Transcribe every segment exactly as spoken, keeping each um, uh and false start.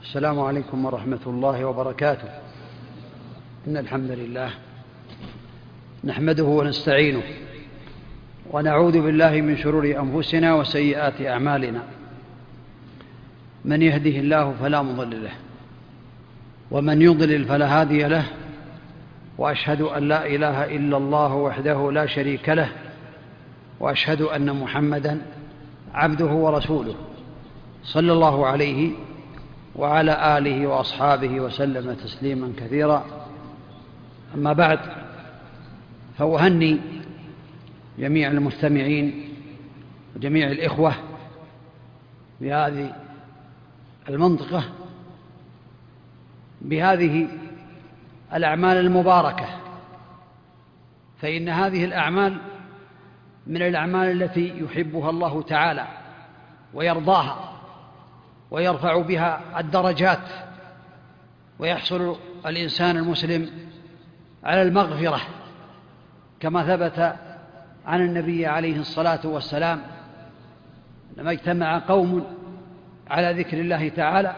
السلام عليكم ورحمة الله وبركاته. إن الحمد لله نحمده ونستعينه ونعوذ بالله من شرور أنفسنا وسيئات أعمالنا. من يهده الله فلا مضل له ومن يضلل فلا هادي له، وأشهد أن لا إله إلا الله وحده لا شريك له، وأشهد أن محمدًا عبده ورسوله صلى الله عليه وعلى آله وأصحابه وسلم تسليما كثيرا. أما بعد، فأهني جميع المستمعين وجميع الإخوة بهذه المنطقة بهذه الأعمال المباركة، فإن هذه الأعمال من الأعمال التي يحبها الله تعالى ويرضاها ويرفع بها الدرجات، ويحصل الإنسان المسلم على المغفرة، كما ثبت عن النبي عليه الصلاة والسلام: لما اجتمع قوم على ذكر الله تعالى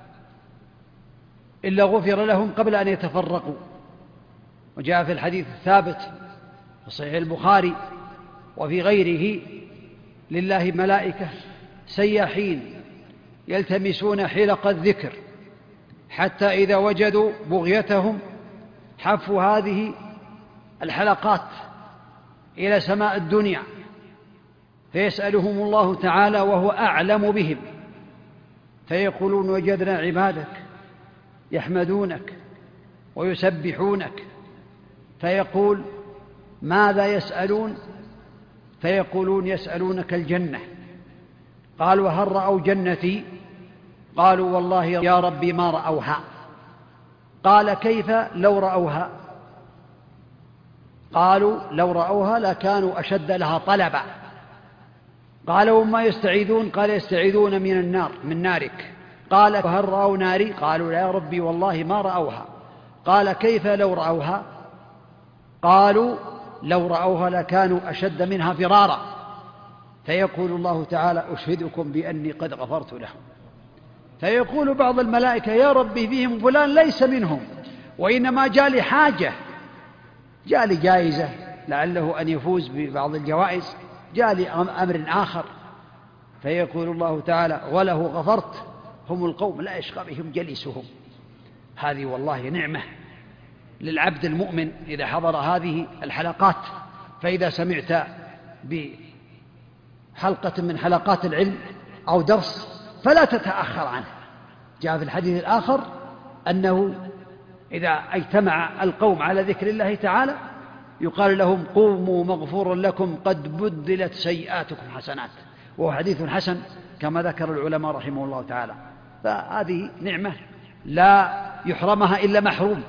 إلا غفر لهم قبل أن يتفرقوا. وجاء في الحديث الثابت في صحيح البخاري وفي غيره: لله ملائكة سياحين يلتمسون حلق الذكر حتى إذا وجدوا بغيتهم حفوا هذه الحلقات إلى سماء الدنيا، فيسألهم الله تعالى وهو أعلم بهم، فيقولون: وجدنا عبادك يحمدونك ويسبحونك. فيقول: ماذا يسألون؟ فيقولون: يسألونك الجنة. قال: وهل رأوا جنتي؟ قالوا: والله يا ربي ما رأوها. قال: كيف لو رأوها؟ قالوا: لو رأوها لكانوا أشد لها طلبا. قال: وما يستعيذون؟ قال: يستعيذون من النار، من نارك. قال: وهل رأوا ناري؟ قالوا: لا يا ربي والله ما رأوها. قال: كيف لو رأوها؟ قالوا: لو رأوها لكانوا أشد منها فرارا. فيقول الله تعالى: أشهدكم بأني قد غفرت لهم. فيقول بعض الملائكة: يا ربي فيهم فلان ليس منهم، وإنما جاء لي حاجة، جاء لي جائزة لعله أن يفوز ببعض الجوائز، جاء لي أمر آخر. فيقول الله تعالى: وله غفرت. هم القوم لا يشقى بهم جليسهم. هذه والله نعمة للعبد المؤمن إذا حضر هذه الحلقات. فإذا سمعت بحلقة من حلقات العلم أو درس فلا تتأخر عنه. جاء في الحديث الآخر أنه إذا اجتمع القوم على ذكر الله تعالى يقال لهم: قوموا مغفور لكم قد بدلت سيئاتكم حسنات. وهو حديث حسن كما ذكر العلماء رحمه الله تعالى. فهذه نعمة لا يحرمها إلا محروم.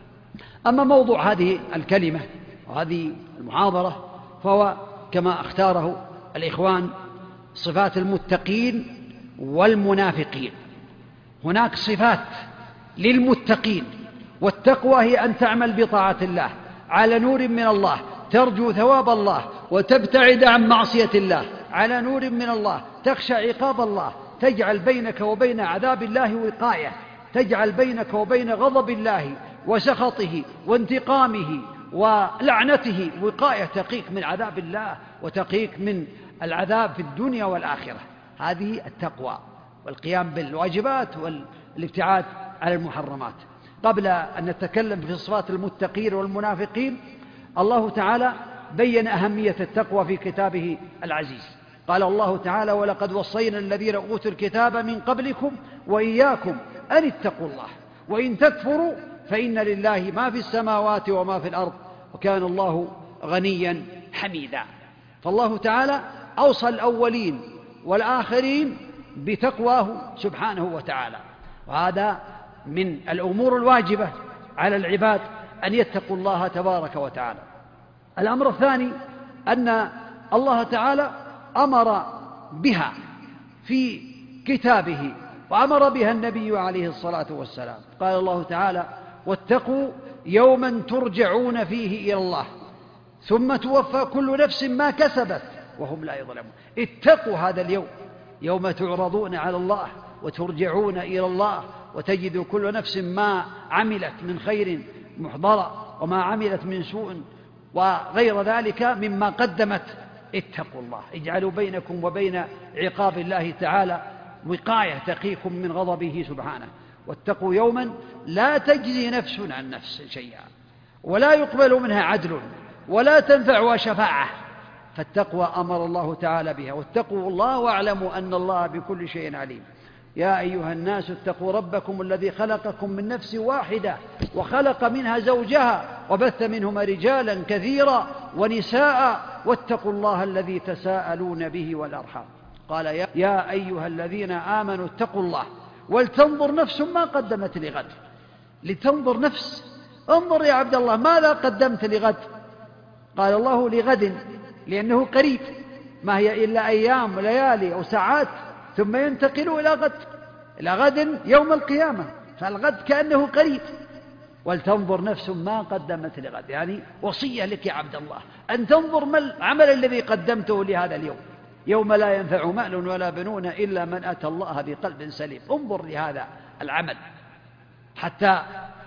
أما موضوع هذه الكلمة وهذه المحاضرة فهو كما اختاره الإخوان: صفات المتقين والمنافقين. هناك صفات للمتقين، والتقوى هي أن تعمل بطاعة الله على نور من الله، ترجو ثواب الله وتبتعد عن معصية الله على نور من الله، تخشى عقاب الله، تجعل بينك وبين عذاب الله وقاية، تجعل بينك وبين غضب الله وسخطه وانتقامه ولعنته وقاية، تقيك من عذاب الله وتقيك من العذاب في الدنيا والآخرة. هذه التقوى والقيام بالواجبات والابتعاد عن المحرمات. قبل أن نتكلم في صفات المتقين والمنافقين، الله تعالى بين أهمية التقوى في كتابه العزيز. قال الله تعالى: ولقد وصينا الذين أوتوا الكتاب من قبلكم وإياكم أن اتقوا الله وإن تكفروا فإن لله ما في السماوات وما في الأرض وكان الله غنيا حميدا. فالله تعالى أوصى الأولين والآخرين بتقواه سبحانه وتعالى، وهذا من الأمور الواجبة على العباد أن يتقوا الله تبارك وتعالى. الأمر الثاني أن الله تعالى أمر بها في كتابه وأمر بها النبي عليه الصلاة والسلام. قال الله تعالى: واتقوا يوما ترجعون فيه إلى الله ثم توفى كل نفس ما كسبت وهم لا يظلمون. اتقوا هذا اليوم، يوم تعرضون على الله وترجعون إلى الله وتجد كل نفس ما عملت من خير محضرة وما عملت من سوء وغير ذلك مما قدمت. اتقوا الله، اجعلوا بينكم وبين عقاب الله تعالى وقاية تقيكم من غضبه سبحانه. واتقوا يوما لا تجزي نفس عن نفس شيئا ولا يقبل منها عدل ولا تنفعها شفاعة، فالتقوى أمر الله تعالى بها. واتقوا الله واعلموا أن الله بكل شيء عليم. يا أيها الناس اتقوا ربكم الذي خلقكم من نفس واحدة وخلق منها زوجها وبث منهما رجالا كثيرا ونساء واتقوا الله الذي تساءلون به والأرحام. قال يا أيها الذين آمنوا اتقوا الله ولتنظر نفس ما قدمت لغد. لتنظر نفس، انظر يا عبد الله ماذا قدمت لغد؟ قال الله لغد لأنه قريب، ما هي إلا أيام وليالي أو ساعات ثم ينتقل إلى غد، إلى غد يوم القيامة، فالغد كأنه قريب. ولتنظر نفس ما قدمت لغد، يعني وصية لك يا عبد الله أن تنظر ما العمل الذي قدمته لهذا اليوم، يوم لا ينفع مال ولا بنون إلا من أتى الله بقلب سليم. انظر لهذا العمل حتى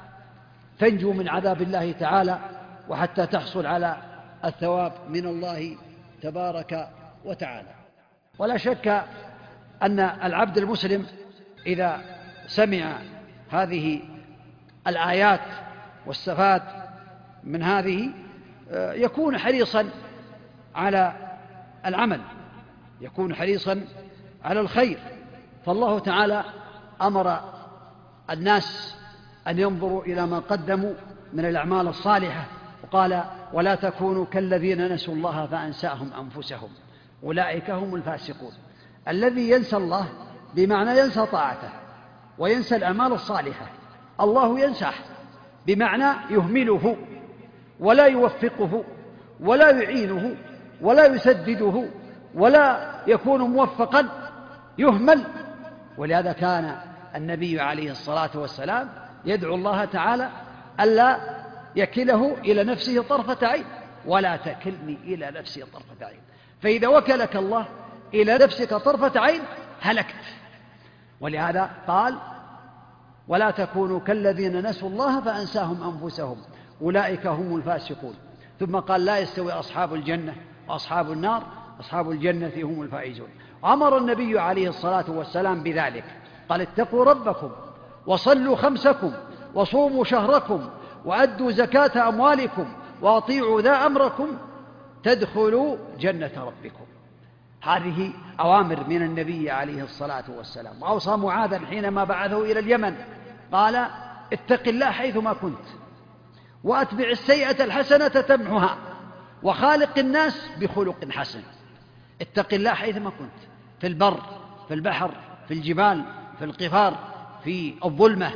تنجو من عذاب الله تعالى وحتى تحصل على الثواب من الله تبارك وتعالى. ولا شك أن العبد المسلم إذا سمع هذه الآيات واستفاد من هذه يكون حريصا على العمل، يكون حريصا على الخير. فالله تعالى أمر الناس أن ينظروا إلى ما قدموا من الأعمال الصالحة، وقال ولا تكونوا كالذين نسوا الله فأنساهم أنفسهم أولئك هم الفاسقون. الذي ينسى الله بمعنى ينسى طاعته وينسى الأعمال الصالحة، الله ينساه بمعنى يهمله ولا يوفقه ولا يعينه ولا يسدده ولا يكون موفقا، يهمل. ولهذا كان النبي عليه الصلاة والسلام يدعو الله تعالى ألا يكله إلى نفسه طرفة عين، ولا تكلني إلى نفسي طرفة عين. فإذا وكلك الله إلى نفسك طرفة عين هلكت. ولهذا قال ولا تكونوا كالذين نسوا الله فأنساهم أنفسهم أولئك هم الفاسقون. ثم قال لا يستوي أصحاب الجنة وأصحاب النار، أصحاب الجنة هم الفائزون. أمر النبي عليه الصلاة والسلام بذلك، قال اتقوا ربكم وصلوا خمسكم وصوموا شهركم وأدوا زكاة أموالكم وأطيعوا ذا أمركم تدخلوا جنة ربكم. هذه أوامر من النبي عليه الصلاة والسلام. وأوصى معاذا حينما بعثه إلى اليمن قال اتق الله حيثما كنت وأتبع السيئة الحسنة تمحها وخالق الناس بخلق حسن. اتق الله حيثما كنت، في البر في البحر في الجبال في القفار في الظلمة،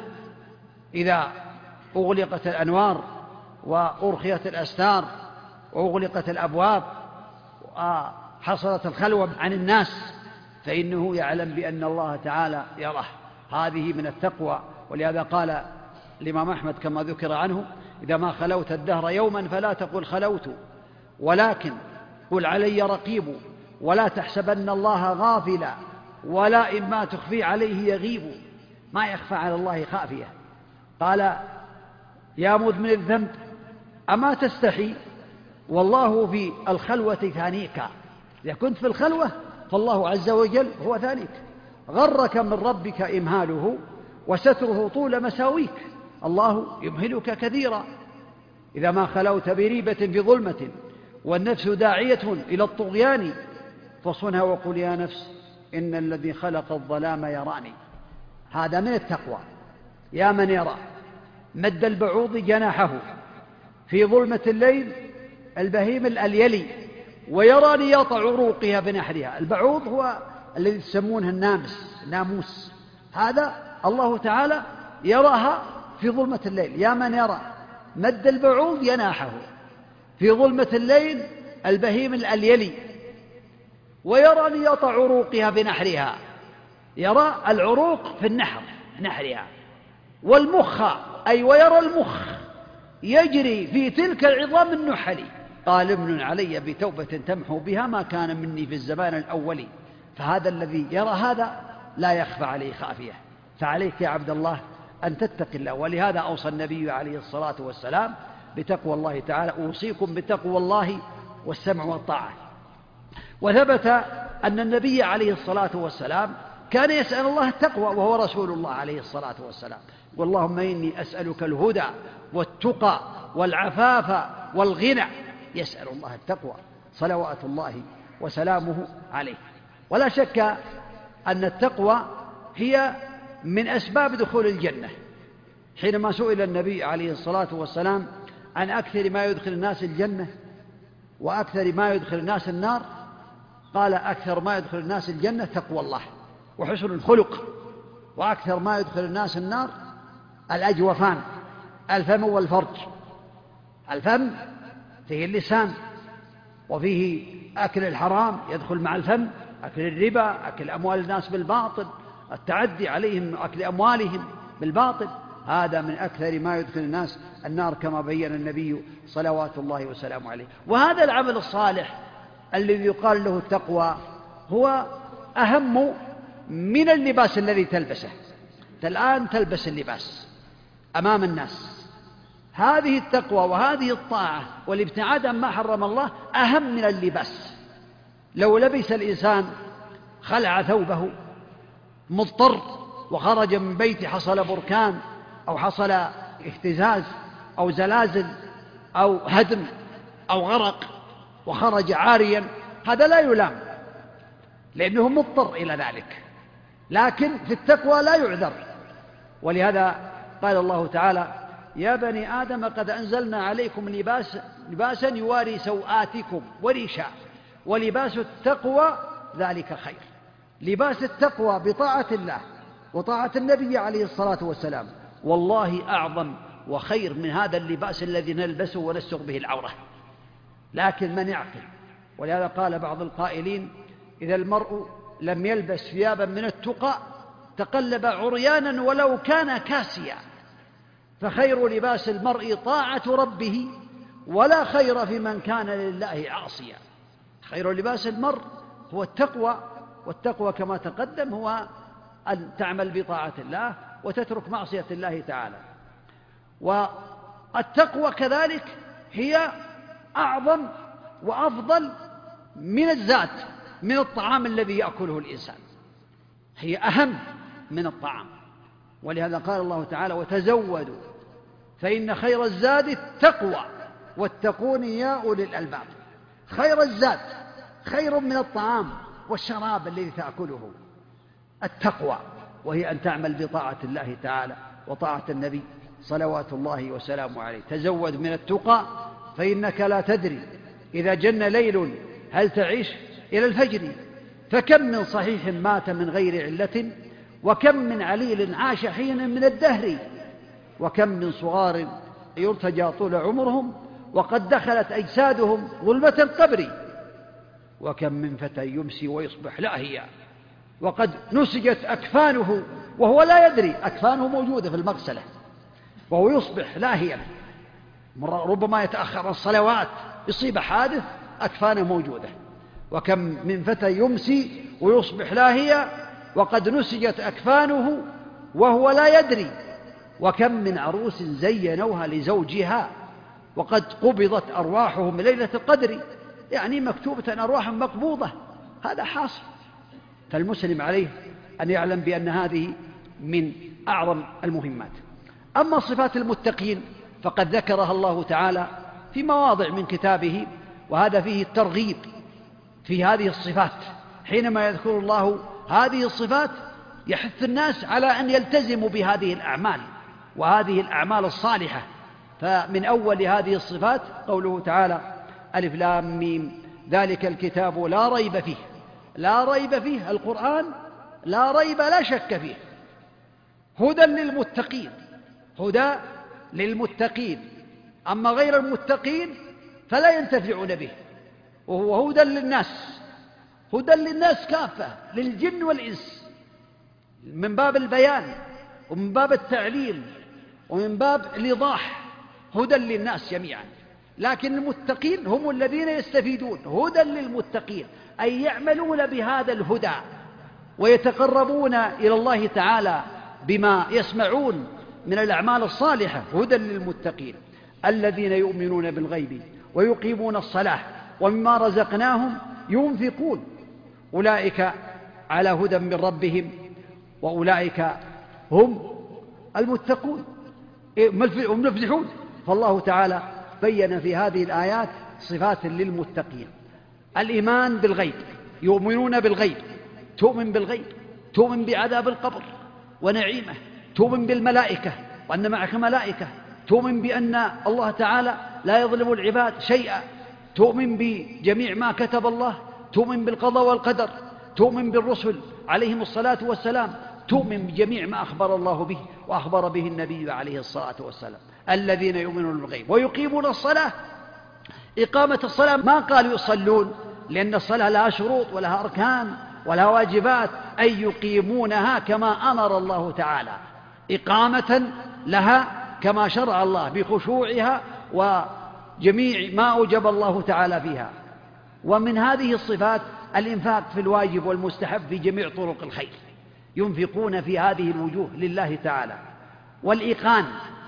إذا أغلقت الأنوار وأرخيت الأستار وأغلقت الأبواب وحصلت الخلوة عن الناس فإنه يعلم بأن الله تعالى يراه. هذه من التقوى. ولهذا قال الإمام أحمد كما ذكر عنه إذا ما خلوت الدهر يوما فلا تقل خلوت ولكن قل علي رقيب ولا تحسبن الله غافلا ولا إما تخفي عليه يغيب. ما يخفى على الله خافية. قال يا مذنب الذنب أما تستحي والله في الخلوة ثانيك. إذا كنت في الخلوة فالله عز وجل هو ثانيك. غرك من ربك إمهاله وستره طول مساويك، الله يمهلك كثيرا. إذا ما خلوت بريبة في ظلمة والنفس داعية إلى الطغيان فصنها وقل يا نفس إن الذي خلق الظلام يراني. هذا من التقوى. يا من يرى مد البعوض جناحه في ظلمة الليل البهيم الأليلي ويرى نياط عروقها بنحرها. البعوض هو الذي يسمونه النامس، ناموس. هذا الله تعالى يراها في ظلمة الليل. يا من يرى مد البعوض جناحه في ظلمة الليل البهيم الأليلي ويرى نياط عروقها بنحرها. يرى العروق في النحر نحرها والمخ أي ويرى المخ يجري في تلك العظام النحل. قال امن علي بتوبة تمحو بها ما كان مني في الزمان الأول. فهذا الذي يرى هذا لا يخفى عليه خافية. فعليك يا عبد الله أن تتقي الله. ولهذا أوصى النبي عليه الصلاة والسلام بتقوى الله تعالى: أوصيكم بتقوى الله والسمع والطاعة. وثبت أن النبي عليه الصلاة والسلام كان يسأل الله التقوى وهو رسول الله عليه الصلاة والسلام: اللهم إني أسألك الهدى والتقى والعفاف والغنى. يسأل الله التقوى صلوات الله وسلامه عليه. ولا شك أن التقوى هي من أسباب دخول الجنة. حينما سئل النبي عليه الصلاة والسلام عن أكثر ما يدخل الناس الجنة وأكثر ما يدخل الناس النار، قال: أكثر ما يدخل الناس الجنة تقوى الله وحسن الخلق، وأكثر ما يدخل الناس النار الأجوفان، الفم والفرج. الفم فيه اللسان، وفيه أكل الحرام يدخل مع الفم، أكل الربا، أكل أموال الناس بالباطل، التعدي عليهم، أكل أموالهم بالباطل، هذا من أكثر ما يدخل الناس النار كما بين النبي صلوات الله وسلامه عليه. وهذا العمل الصالح الذي يقال له التقوى هو أهم من اللباس الذي تلبسه. الآن تلبس اللباس أمام الناس، هذه التقوى وهذه الطاعة والابتعاد عما حرم الله أهم من اللباس. لو لبس الإنسان خلع ثوبه مضطر وخرج من بيته، حصل بركان أو حصل اهتزاز أو زلازل أو هدم أو غرق وخرج عاريا، هذا لا يلام لأنه مضطر إلى ذلك، لكن في التقوى لا يعذر. ولهذا قال الله تعالى: يا بني آدم قد أنزلنا عليكم لباس لباسا يواري سوآتكم وريشا ولباس التقوى ذلك خير. لباس التقوى بطاعة الله وطاعة النبي عليه الصلاة والسلام والله أعظم وخير من هذا اللباس الذي نلبسه ونستر به العورة، لكن من يعقل. ولهذا قال بعض القائلين: إذا المرء لم يلبس ثيابا من التقى تقلب عريانا ولو كان كاسيا، فخير لباس المرء طاعة ربه ولا خير في من كان لله عاصيا. خير لباس المرء هو التقوى، والتقوى كما تقدم هو أن تعمل بطاعة الله وتترك معصية الله تعالى. والتقوى كذلك هي أعظم وأفضل من الزاد، من الطعام الذي يأكله الإنسان، هي أهم من الطعام. ولهذا قال الله تعالى: وتزودوا فإن خير الزاد التقوى واتقون يا أولي الألباب. خير الزاد، خير من الطعام والشراب الذي تأكله، التقوى، وهي أن تعمل بطاعة الله تعالى وطاعة النبي صلوات الله وسلامه عليه. تزود من التقى فإنك لا تدري إذا جن ليل هل تعيش إلى الفجر، فكم من صحيح مات من غير علة، وكم من عليل عاش حين من الدهر، وكم من صغار يرتجى طول عمرهم وقد دخلت أجسادهم ظلمة القبر، وكم من فتى يمسي ويصبح لاهيا وقد نسجت أكفانه وهو لا يدري، أكفانه موجودة في المغسلة وهو يصبح لاهيا، ربما يتأخر الصلوات، يصيب حادث أكفانه موجودة. وكم من فتى يمسي ويصبح لاهيا وقد نسجت أكفانه وهو لا يدري، وكم من عروس زينوها لزوجها وقد قبضت أرواحهم ليلة القدر، يعني مكتوبة أرواح مقبوضة، هذا حاصل. فالمسلم عليه أن يعلم بأن هذه من أعظم المهمات. أما صفات المتقين فقد ذكرها الله تعالى في مواضع من كتابه، وهذا فيه الترغيب في هذه الصفات. حينما يذكر الله هذه الصفات يحث الناس على أن يلتزموا بهذه الأعمال وهذه الأعمال الصالحة. فمن أول هذه الصفات قوله تعالى: ألف لام ميم ذلك الكتاب لا ريب فيه. لا ريب فيه، القرآن لا ريب لا شك فيه، هدى للمتقين، هدى للمتقين. أما غير المتقين فلا ينتفعون به، وهو هدى للناس، هدى للناس كافة، للجن والإنس، من باب البيان ومن باب التعليل ومن باب الإيضاح، هدى للناس جميعا. لكن المتقين هم الذين يستفيدون، هدى للمتقين أي يعملون بهذا الهدى ويتقربون إلى الله تعالى بما يسمعون من الأعمال الصالحة هدى للمتقين الذين يؤمنون بالغيب ويقيمون الصلاة ومما رزقناهم ينفقون أولئك على هدى من ربهم وأولئك هم المتقون هم المفلحون. فالله تعالى بين في هذه الآيات صفات للمتقين: الإيمان بالغيب، يؤمنون بالغيب، تؤمن بالغيب، تؤمن بعذاب القبر ونعيمه، تؤمن بالملائكة وأن معك ملائكة، تؤمن بأن الله تعالى لا يظلم العباد شيئا، تؤمن بجميع ما كتب الله، تؤمن بالقضاء والقدر، تؤمن بالرسل عليهم الصلاة والسلام، تؤمن بجميع ما أخبر الله به وأخبر به النبي عليه الصلاة والسلام. الذين يؤمنون بالغيب ويقيمون الصلاة. إقامة الصلاة ما قالوا يصلون، لأن الصلاة لها شروط ولها أركان ولها واجبات، أي يقيمونها كما أمر الله تعالى، إقامة لها كما شرع الله بخشوعها وجميع ما أوجب الله تعالى فيها. ومن هذه الصفات الإنفاق في الواجب والمستحب في جميع طرق الخير، ينفقون في هذه الوجوه لله تعالى. والإيقان،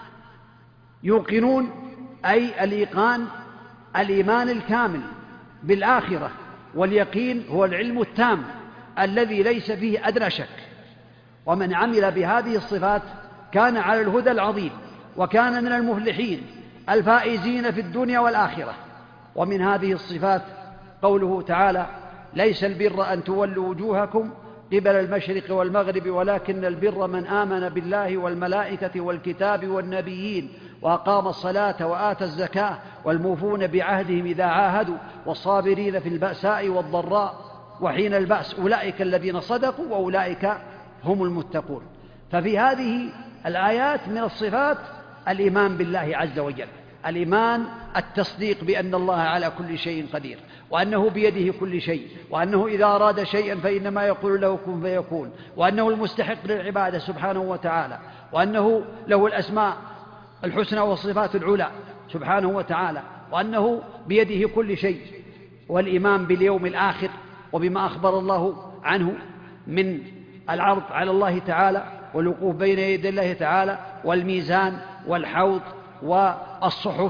يوقنون أي الإيقان الإيمان الكامل بالآخرة، واليقين هو العلم التام الذي ليس فيه أدنى شك. ومن عمل بهذه الصفات كان على الهدى العظيم وكان من المفلحين الفائزين في الدنيا والآخرة. ومن هذه الصفات قوله تعالى: ليس البر أن تولوا وجوهكم قبل المشرق والمغرب ولكن البر من آمن بالله والملائكة والكتاب والنبيين وأقام الصلاة وآتى الزكاة والموفون بعهدهم إذا عاهدوا والصابرين في البأساء والضراء وحين البأس أولئك الذين صدقوا وأولئك هم المتقون. ففي هذه الآيات من الصفات الإيمان بالله عز وجل، الإيمان التصديق بأن الله على كل شيء قدير، وأنه بيده كل شيء، وأنه إذا أراد شيئا فإنما يقول له كن فيكون، وأنه المستحق للعبادة سبحانه وتعالى، وأنه له الأسماء الحسنى والصفات العلى سبحانه وتعالى، وأنه بيده كل شيء. والإيمان باليوم الآخر وبما أخبر الله عنه من العرض على الله تعالى والوقوف بين يدي الله تعالى والميزان والحوض والصحف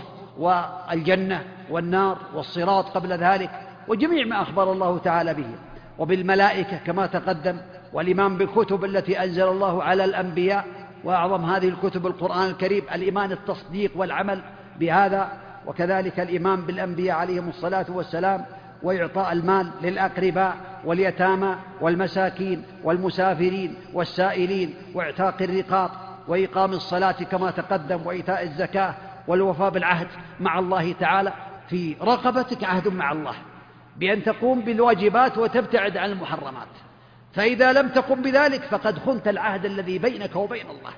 والجنة والنار والصراط قبل ذلك وجميع ما أخبر الله تعالى به. وبالملائكة كما تقدم، والإيمان بالكتب التي أنزل الله على الأنبياء، وأعظم هذه الكتب القرآن الكريم، الإيمان التصديق والعمل بهذا. وكذلك الإيمان بالأنبياء عليهم الصلاة والسلام، وإعطاء المال للأقرباء واليتامى والمساكين والمسافرين والسائلين، واعتاق الرقاب، وإقام الصلاة كما تقدم، وإيتاء الزكاة، والوفاء بالعهد مع الله تعالى. في رقبتك عهد مع الله بأن تقوم بالواجبات وتبتعد عن المحرمات، فإذا لم تقم بذلك فقد خنت العهد الذي بينك وبين الله.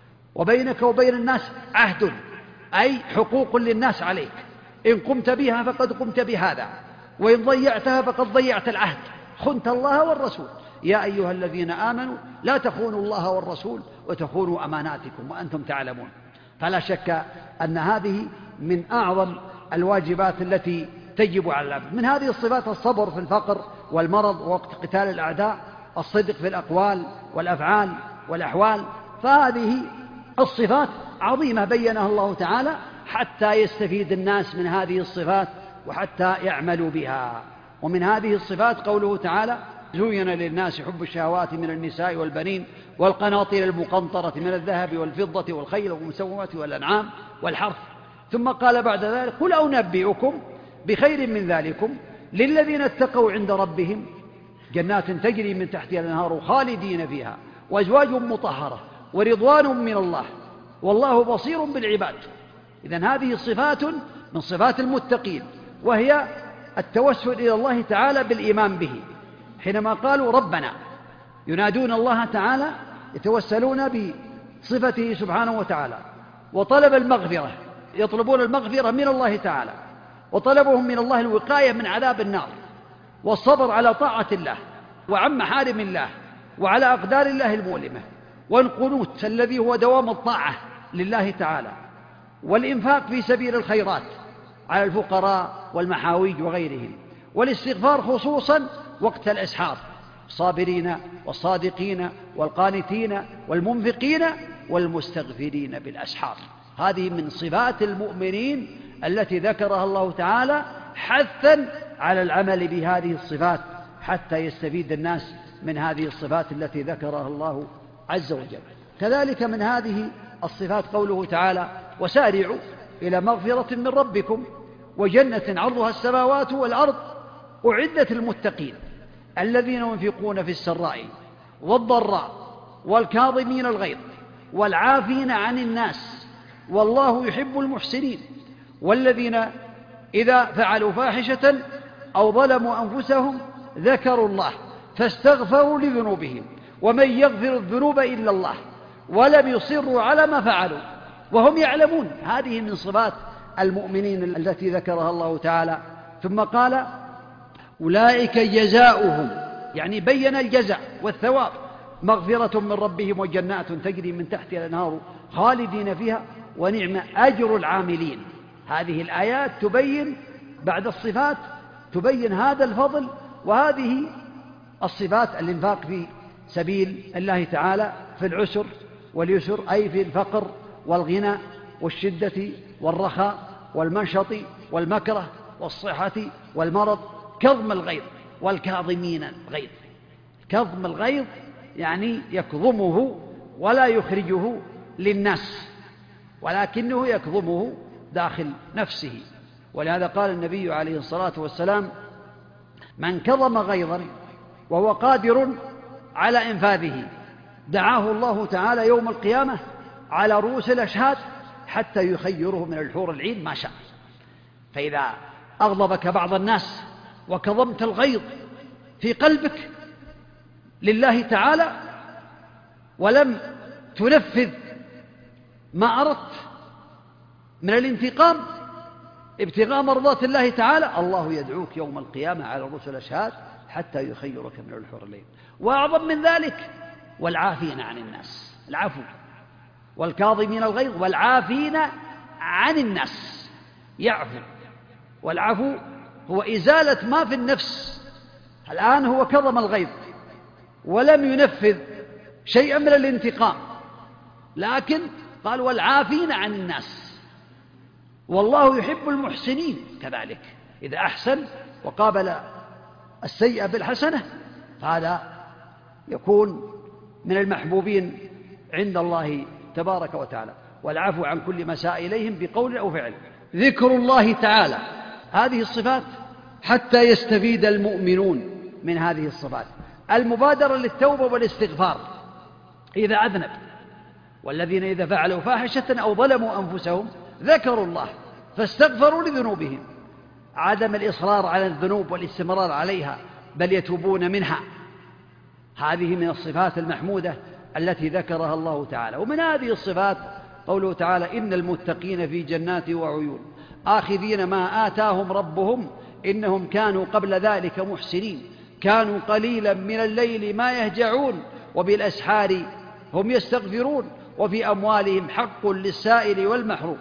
وبينك وبين الناس عهد، أي حقوق للناس عليك، إن قمت بها فقد قمت بهذا، وإن ضيعتها فقد ضيعت العهد، خنت الله والرسول. يا أيها الذين آمنوا لا تخونوا الله والرسول وتخونوا أماناتكم وأنتم تعلمون. فلا شك أن هذه من أعظم الواجبات التي تجب على العبد. من هذه الصفات الصبر في الفقر والمرض ووقت قتال الأعداء، الصدق في الأقوال والأفعال والأحوال. فهذه الصفات عظيمة بينها الله تعالى حتى يستفيد الناس من هذه الصفات وحتى يعملوا بها. ومن هذه الصفات قوله تعالى: زين للناس حب الشهوات من النساء والبنين والقناطير المقنطرة من الذهب والفضة والخيل والمسومة والأنعام والحرث. ثم قال بعد ذلك: قل أنبئكم بخير من ذلكم للذين اتقوا عند ربهم جنات تجري من تحتها الأنهار خالدين فيها وأزواج مطهرة ورضوان من الله والله بصير بالعباد. إذن هذه صفات من صفات المتقين، وهي التوسل إلى الله تعالى بالإيمان به. حينما قالوا ربنا ينادون الله تعالى، يتوسلون بصفته سبحانه وتعالى، وطلب المغفرة، يطلبون المغفرة من الله تعالى، وطلبهم من الله الوقاية من عذاب النار، والصبر على طاعة الله وعن محارم الله وعلى أقدار الله المؤلمة، والقنوت الذي هو دوام الطاعة لله تعالى، والإنفاق في سبيل الخيرات على الفقراء والمحاويج وغيرهم، والاستغفار خصوصا وقت الإسحار الصابرين والصادقين والقانتين والمنفقين والمستغفرين بالأسحار. هذه من صفات المؤمنين التي ذكرها الله تعالى حثا على العمل بهذه الصفات حتى يستفيد الناس من هذه الصفات التي ذكرها الله عز وجل. كذلك من هذه الصفات قوله تعالى: وسارعوا إلى مغفرة من ربكم وجنة عرضها السماوات والأرض أعدت المتقين الذين ينفقون في السراء والضراء والكاظمين الغيظ والعافين عن الناس والله يحب المحسنين والذين إذا فعلوا فاحشة أو ظلموا أنفسهم ذكروا الله فاستغفروا لذنوبهم ومن يغفر الذنوب إلا الله ولم يصروا على ما فعلوا وهم يعلمون. هذه من صفات المؤمنين التي ذكرها الله تعالى. ثم قال: أولئك جزاؤهم، يعني بين الجزاء والثواب، مغفرة من ربهم وجنات تجري من تحتها الأنهار خالدين فيها ونعم أجر العاملين. هذه الآيات تبين بعد الصفات تبين هذا الفضل وهذه الصفات: الإنفاق في سبيل الله تعالى في العسر واليسر، أي في الفقر والغنى والشدة والرخاء والمنشط والمكره والصحة والمرض، كظم الغيظ والكاظمين الغيظ. كظم الغيظ يعني يكظمه ولا يخرجه للناس ولكنه يكظمه داخل نفسه. ولهذا قال النبي عليه الصلاة والسلام: من كظم غيظا وهو قادر على إنفاذه دعاه الله تعالى يوم القيامة على رؤوس الأشهاد حتى يخيره من الحور العين ما شاء. فإذا أغضبك بعض الناس وكظمت الغيظ في قلبك لله تعالى ولم تنفذ ما أردت من الانتقام ابتغاء مرضات الله تعالى، الله يدعوك يوم القيامة على رؤوس الأشهاد حتى يخيرك من الحور العين. وأعظم من ذلك: والعافين عن الناس، العفو، والكاظمين الغيظ والعافين عن الناس. يعفو، والعفو هو إزالة ما في النفس. الآن هو كظم الغيظ ولم ينفذ شيئا من الانتقام، لكن قال: والعافين عن الناس والله يحب المحسنين. كذلك إذا أحسن وقابل السيئة بالحسنة فهذا يكون من المحبوبين عند الله تبارك وتعالى. والعفو عن كل ما ساء إليهم بقول أو فعل. ذكر الله تعالى، هذه الصفات حتى يستفيد المؤمنون من هذه الصفات. المبادرة للتوبة والاستغفار إذا أذنب، والذين إذا فعلوا فاحشة أو ظلموا أنفسهم ذكروا الله فاستغفروا لذنوبهم. عدم الإصرار على الذنوب والاستمرار عليها بل يتوبون منها. هذه من الصفات المحمودة التي ذكرها الله تعالى. ومن هذه الصفات قوله تعالى: إن المتقين في جنات وعيون آخذين ما آتاهم ربهم إنهم كانوا قبل ذلك محسنين كانوا قليلا من الليل ما يهجعون وبالأسحار هم يستغفرون وفي أموالهم حق للسائل والمحروم.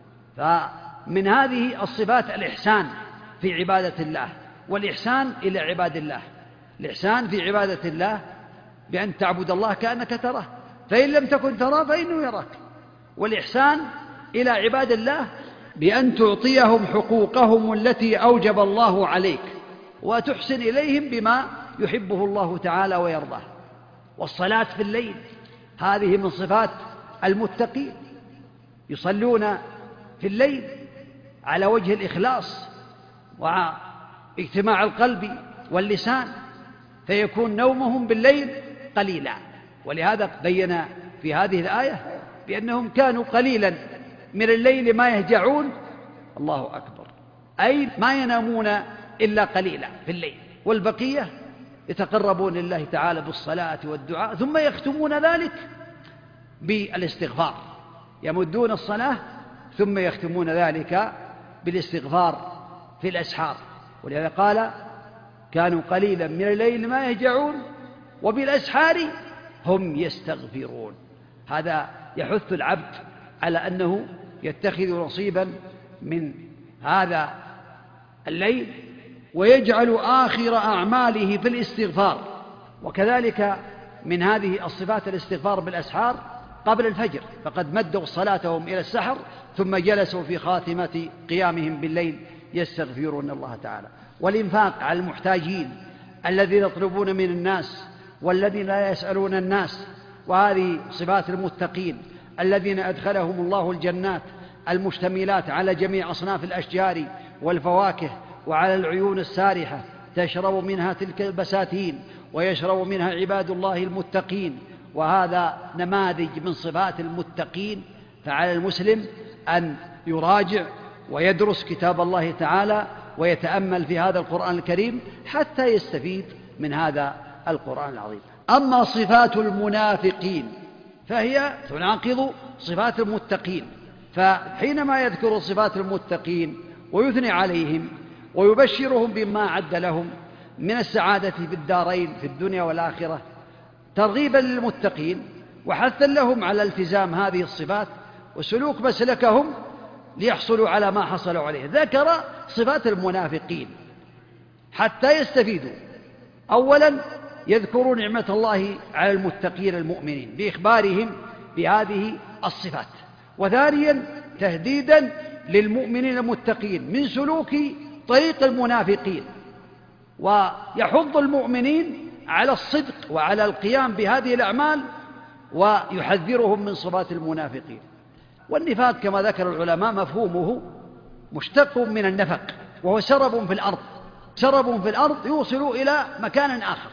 فمن هذه الصفات الإحسان في عبادة الله، والإحسان إلى عباد الله. الإحسان في عبادة الله بأن تعبد الله كأنك تراه، فإن لم تكن تراه فإنه يراك. والإحسان إلى عباد الله بأن تعطيهم حقوقهم التي أوجب الله عليك وتحسن إليهم بما يحبه الله تعالى ويرضاه. والصلاة في الليل هذه من صفات المتقين، يصلون في الليل على وجه الإخلاص واجتماع القلب واللسان، فيكون نومهم بالليل قليلا. ولهذا بين في هذه الآية بأنهم كانوا قليلا من الليل ما يهجعون، الله أكبر، أي ما ينامون إلا قليلا في الليل، والبقية يتقربون لله تعالى بالصلاة والدعاء، ثم يختمون ذلك بالاستغفار، يمدون الصلاة ثم يختمون ذلك بالاستغفار في الأسحار. ولهذا قال: كانوا قليلا من الليل ما يهجعون وبالأسحار هم يستغفرون. هذا يحث العبد على أنه يتخذ نصيبا من هذا الليل ويجعل آخر أعماله في الاستغفار، وكذلك من هذه الصفات الاستغفار بالأسحار قبل الفجر، فقد مدوا صلاتهم إلى السحر ثم جلسوا في خاتمة قيامهم بالليل يستغفرون الله تعالى. والإنفاق على المحتاجين الذين يطلبون من الناس والذين لا يسألون الناس، وهذه صفات المتقين الذين أدخلهم الله الجنات المشتملات على جميع أصناف الأشجار والفواكه وعلى العيون السارحة تشرب منها تلك البساتين ويشرب منها عباد الله المتقين، وهذا نماذج من صفات المتقين. فعلى المسلم أن يراجع ويدرس كتاب الله تعالى ويتأمل في هذا القرآن الكريم حتى يستفيد من هذا القرآن العظيم. أما صفات المنافقين فهي تناقض صفات المتقين، فحينما يذكر صفات المتقين ويثني عليهم ويبشرهم بما أعد لهم من السعادة في الدارين في الدنيا والآخرة ترغيبا للمتقين وحثا لهم على التزام هذه الصفات وسلوك مسلكهم ليحصلوا على ما حصلوا عليه، ذكر صفات المنافقين حتى يستفيدوا. أولا يذكروا نعمة الله على المتقين المؤمنين بإخبارهم بهذه الصفات، وثانيا تهديدا للمؤمنين المتقين من سلوك طريق المنافقين، ويحض المؤمنين على الصدق وعلى القيام بهذه الأعمال ويحذرهم من صفات المنافقين. والنفاق كما ذكر العلماء مفهومه مشتق من النفق، وهو سرب في الأرض، سرب في الأرض يوصل إلى مكان آخر،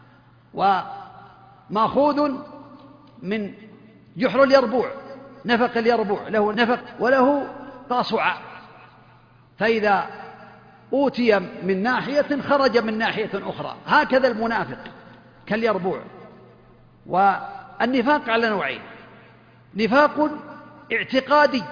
ومأخوذ من جحر اليربوع، نفق اليربوع له نفق وله قاصعة، فإذا أوتي من ناحية خرج من ناحية أخرى، هكذا المنافق كاليربوع. والنفاق على نوعين: نفاق اعتقادي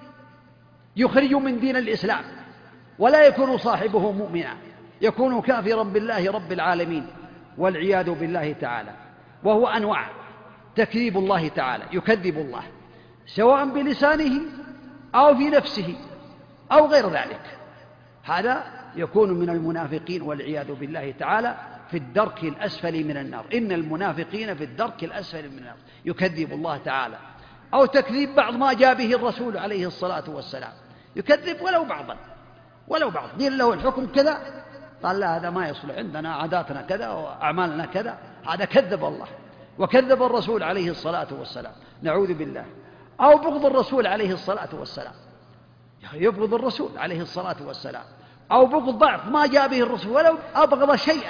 يخرج من دين الإسلام ولا يكون صاحبه مؤمنا، يكون كافرا بالله رب العالمين والعياذ بالله تعالى، وهو أنواع: تكذيب الله تعالى، يكذب الله سواء بلسانه أو في نفسه أو غير ذلك، هذا يكون من المنافقين والعياذ بالله تعالى في الدرك الأسفل من النار. إن المنافقين في الدرك الأسفل من النار، يكذب الله تعالى. أو تكذيب بعض ما جاء به الرسول عليه الصلاة والسلام، يكذب ولو بعضا ولو بعض، قيل له الحكم كذا قال لا هذا ما يصلح، عندنا عاداتنا كذا وأعمالنا كذا، هذا كذب الله وكذب الرسول عليه الصلاة والسلام، نعوذ بالله. أو بغض الرسول عليه الصلاة والسلام، يبغض الرسول عليه الصلاة والسلام، أو بغض بعض ما جاء به الرسول ولو أبغض شيئا،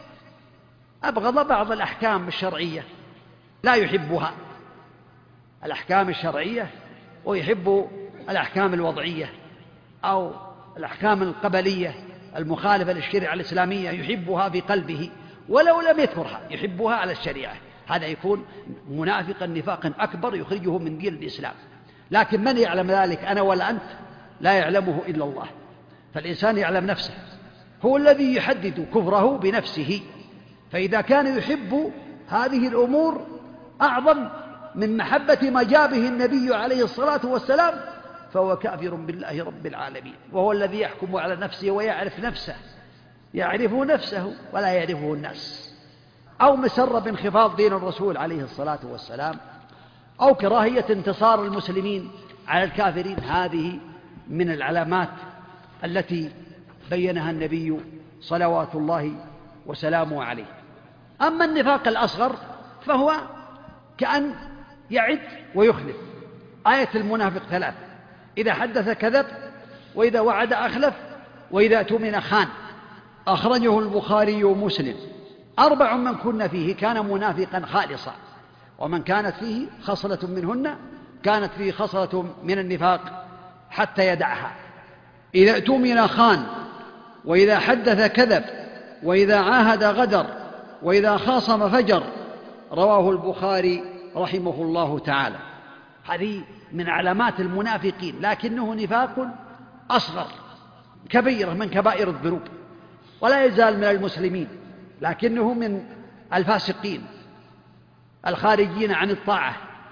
أبغض بعض الأحكام الشرعية لا يحبها، الأحكام الشرعية، ويحب الأحكام الوضعية أو الأحكام القبلية المخالفة للشريعة الإسلامية، يحبها في قلبه ولو لم يذكرها، يحبها على الشريعة، هذا يكون منافقا نفاقا أكبر يخرجه من دين الإسلام. لكن من يعلم ذلك؟ أنا ولا أنت، لا يعلمه إلا الله. فالإنسان يعلم نفسه، هو الذي يحدد كفره بنفسه، فإذا كان يحب هذه الأمور أعظم من محبة ما جاء به النبي عليه الصلاة والسلام فهو كافر بالله رب العالمين، وهو الذي يحكم على نفسه ويعرف نفسه، يعرف نفسه ولا يعرفه الناس. أو مسر بانخفاض دين الرسول عليه الصلاة والسلام، أو كراهية انتصار المسلمين على الكافرين، هذه من العلامات التي بينها النبي صلوات الله وسلامه عليه. أما النفاق الأصغر فهو كأن يعد ويخلف. آية المنافق ثلاث: إذا حدث كذب، وإذا وعد أخلف، وإذا اؤتمن خان. أخرجه البخاري ومسلم. أربع من كن فيه كان منافقا خالصا، ومن كانت فيه خصلة منهن كانت فيه خصلة من النفاق حتى يدعها: إذا اؤتمن خان، وإذا حدث كذب، وإذا عاهد غدر، وإذا خاصم فجر. رواه البخاري رحمه الله تعالى. هذه من علامات المنافقين، لكنه نفاق أصغر كبيرة من كبائر الذنوب، ولا يزال من المسلمين، لكنه من الفاسقين الخارجين عن الطاعة،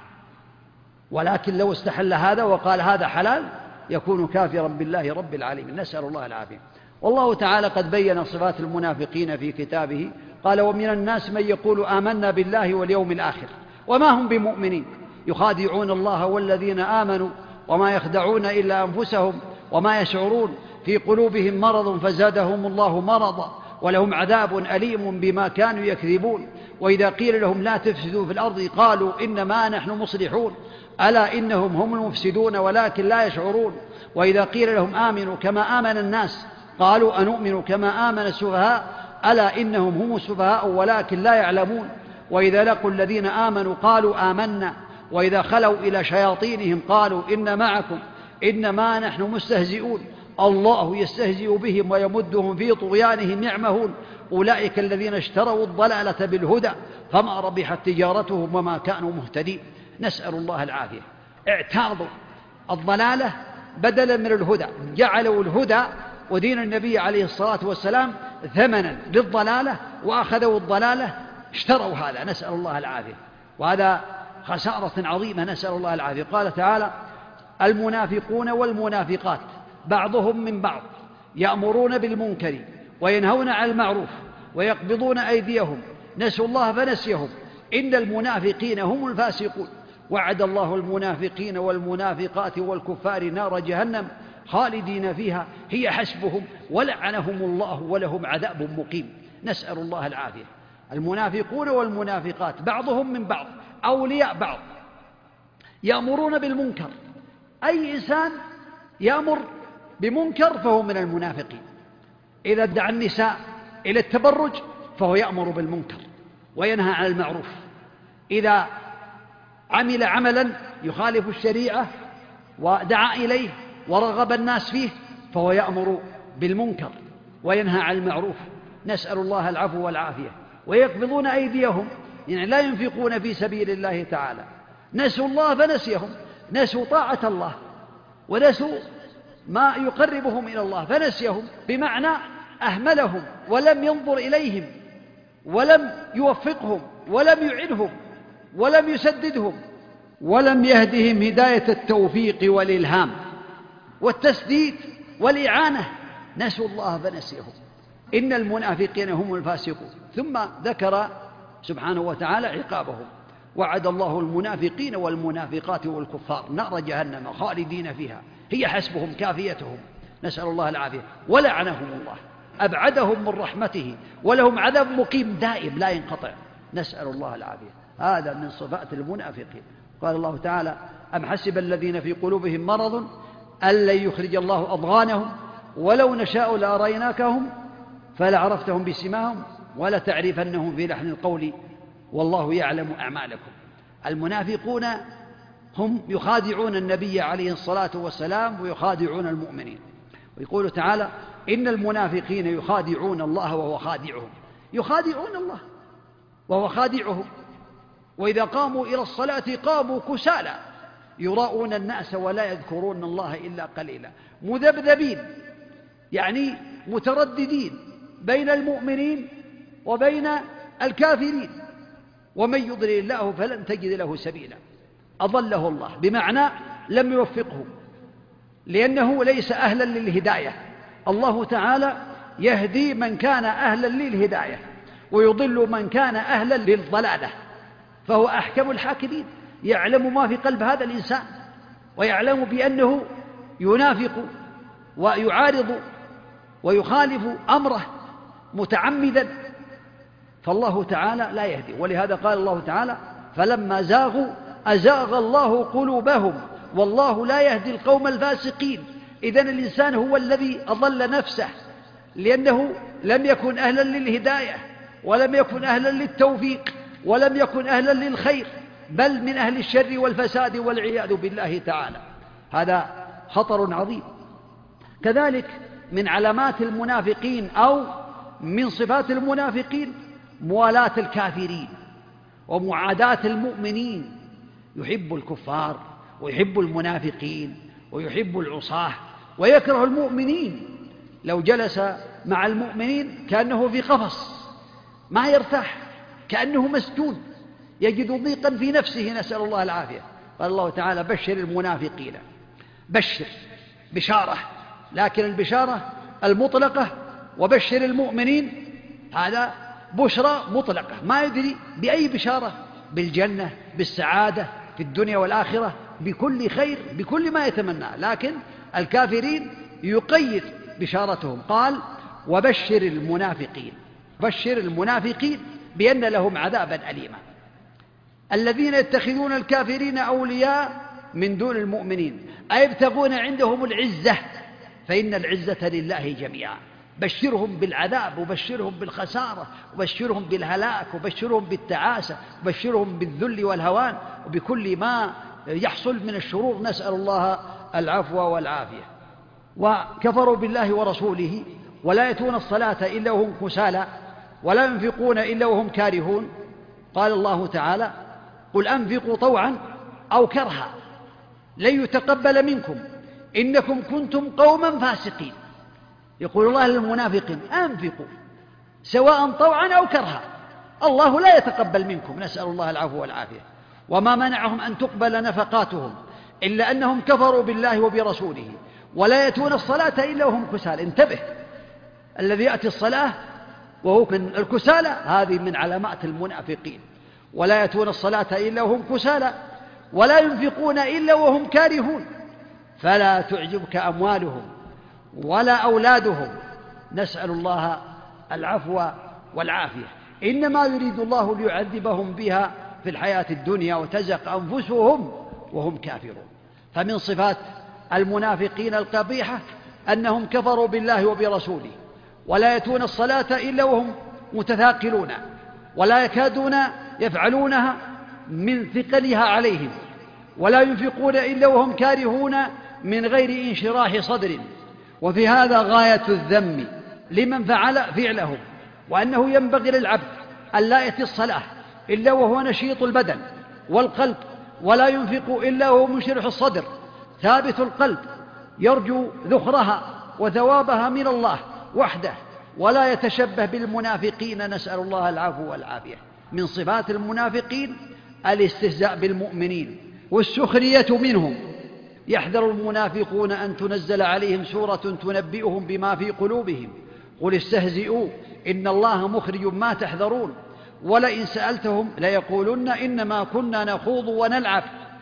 ولكن لو استحل هذا وقال هذا حلال يكون كافرا بالله رب العالمين، نسأل الله العافية. والله تعالى قد بين صفات المنافقين في كتابه قال ومن الناس من يقول آمنا بالله واليوم الآخر وما هم بمؤمنين يخادعون الله والذين آمنوا وما يخدعون إلا أنفسهم وما يشعرون في قلوبهم مرض فزادهم الله مرضا ولهم عذاب أليم بما كانوا يكذبون وإذا قيل لهم لا تفسدوا في الأرض قالوا إنما نحن مصلحون ألا إنهم هم المفسدون ولكن لا يشعرون وإذا قيل لهم آمنوا كما آمن الناس قالوا أنؤمن كما آمن السفهاء ألا إنهم هم السفهاء ولكن لا يعلمون وإذا لقوا الذين آمنوا قالوا آمنا وإذا خلوا إلى شياطينهم قالوا إن معكم إنما نحن مستهزئون الله يستهزئ بهم ويمدهم في طغيانهم يعمهون أولئك الذين اشتروا الضلالة بالهدى فما ربحت تجارتهم وما كانوا مهتدين. نسأل الله العافية. اعتاضوا الضلالة بدلا من الهدى، جعلوا الهدى ودين النبي عليه الصلاة والسلام ثمنا للضلالة وأخذوا الضلالة اشتروا هذا. نسأل الله العافية، وهذا خسارة عظيمة. نسأل الله العافية. قال تعالى المنافقون والمنافقات بعضهم من بعض يأمرون بالمنكر وينهون عن المعروف ويقبضون أيديهم نسوا الله فنسيهم إن المنافقين هم الفاسقون وعد الله المنافقين والمنافقات والكفار نار جهنم خالدين فيها هي حسبهم ولعنهم الله ولهم عذاب مقيم. نسأل الله العافية. المنافقون والمنافقات بعضهم من بعض أولياء بعض يأمرون بالمنكر. أي إنسان يأمر بمنكر فهو من المنافقين. إذا ادعى النساء إلى التبرج فهو يأمر بالمنكر وينهى عن المعروف. إذا عمل عملا يخالف الشريعة ودعا إليه ورغب الناس فيه فهو يأمر بالمنكر وينهى عن المعروف. نسأل الله العفو والعافية. ويقبضون أيديهم يعني لا ينفقون في سبيل الله تعالى. نسوا الله فنسيهم، نسوا طاعة الله ونسوا ما يقربهم إلى الله فنسيهم، بمعنى أهملهم ولم ينظر إليهم ولم يوفقهم ولم يعنهم ولم يسددهم ولم يهدهم هداية التوفيق والإلهام والتسديد والإعانة. نسوا الله فنسيهم إن المنافقين هم الفاسقون. ثم ذكر سبحانه وتعالى عقابهم وعد الله المنافقين والمنافقات والكفار نار جهنم خالدين فيها هي حسبهم كافيتهم. نسأل الله العافية. ولعنهم الله أبعدهم من رحمته ولهم عذاب مقيم دائم لا ينقطع. نسأل الله العافية. هذا من صفات المنافقين. قال الله تعالى أم حسب الذين في قلوبهم مرض أن لن يخرج الله أضغانهم ولو نشاء لأريناكهم فلعرفتهم بسماهم ولتعرفنهم في لحن القول والله يعلم أعمالكم. المنافقون هم يخادعون النبي عليه الصلاة والسلام ويخادعون المؤمنين. ويقول تعالى إن المنافقين يخادعون الله وهو خادعهم. يخادعون الله وهو خادعهم. وإذا قاموا إلى الصلاة قاموا كسالى يراءون الناس ولا يذكرون الله إلا قليلا مذبذبين يعني مترددين بين المؤمنين وبين الكافرين. ومن يضلل الله فلن تجد له سبيلا. أضله الله بمعنى لم يوفقه لأنه ليس أهلا للهداية. الله تعالى يهدي من كان أهلا للهداية ويضل من كان أهلا للضلالة، فهو أحكم الحاكمين يعلم ما في قلب هذا الإنسان ويعلم بأنه ينافق ويعارض ويخالف أمره متعمدا، فالله تعالى لا يهدي. ولهذا قال الله تعالى فلما زاغوا أزاغ الله قلوبهم والله لا يهدي القوم الفاسقين. إذن الإنسان هو الذي أضل نفسه لأنه لم يكن أهلا للهداية ولم يكن أهلا للتوفيق ولم يكن أهلا للخير بل من أهل الشر والفساد والعياذ بالله تعالى. هذا خطر عظيم. كذلك من علامات المنافقين أو من صفات المنافقين موالاة الكافرين ومعاداة المؤمنين. يحب الكفار ويحب المنافقين ويحب العصاة ويكره المؤمنين. لو جلس مع المؤمنين كأنه في قفص ما يرتاح كأنه مسجون يجد ضيقا في نفسه. نسأل الله العافية. قال الله تعالى بشر المنافقين. بشر بشارة، لكن البشارة المطلقة وبشر المؤمنين هذا بشرى مطلقة، ما يدري بأي بشارة، بالجنة، بالسعادة في الدنيا والآخرة، بكل خير، بكل ما يتمنى. لكن الكافرين يقيد بشارتهم، قال وبشر المنافقين، بشر المنافقين بأن لهم عذابا أليما. الذين يتخذون الكافرين أولياء من دون المؤمنين أيبتغون عندهم العزة فإن العزة لله جميعا. بشرهم بالعذاب، وبشرهم بالخسارة، وبشرهم بالهلاك، وبشرهم بالتعاسة، وبشرهم بالذل والهوان، وبكل ما يحصل من الشرور، نسأل الله العفو والعافية. وكفروا بالله ورسوله ولا يأتون الصلاة إلا وهم كسالى ولا ينفقون إلا وهم كارهون. قال الله تعالى قل أنفقوا طوعا أو كرها لن يتقبل منكم إنكم كنتم قوما فاسقين. يقول الله للمنافقين أنفقوا سواء طوعا أو كرها، الله لا يتقبل منكم، نسأل الله العفو والعافية. وما منعهم أن تقبل نفقاتهم إلا أنهم كفروا بالله وبرسوله ولا يأتون الصلاة إلا وهم كسالى. انتبه، الذي يأتي الصلاة وهو من الكسالى هذه من علامات المنافقين. ولا يأتون الصلاة إلا وهم كسالى ولا ينفقون إلا وهم كارهون فلا تعجبك أموالهم ولا أولادهم، نسأل الله العفو والعافية. إنما يريد الله ليعذبهم بها في الحياة الدنيا وتزق أنفسهم وهم كافرون. فمن صفات المنافقين القبيحة أنهم كفروا بالله وبرسوله ولا يأتون الصلاة إلا وهم متثاقلون ولا يكادون يفعلونها من ثقلها عليهم، ولا ينفقون إلا وهم كارهون من غير انشراح صدر. وفي هذا غاية الذم لمن فعل فعله، وأنه ينبغي للعبد أن لا يأتي الصلاة إلا وهو نشيط البدن والقلب، ولا ينفق إلا وهو منشرح الصدر ثابت القلب يرجو ذخرها وثوابها من الله وحده، ولا يتشبه بالمنافقين، نسأل الله العفو والعافية. من صفات المنافقين الاستهزاء بالمؤمنين والسخرية منهم. يحذر المنافقون أن تنزل عليهم سورة تنبئهم بما في قلوبهم قل استهزئوا إن الله مخرج ما تحذرون ولئن سألتهم ليقولن إنما كنا نخوض ونلعب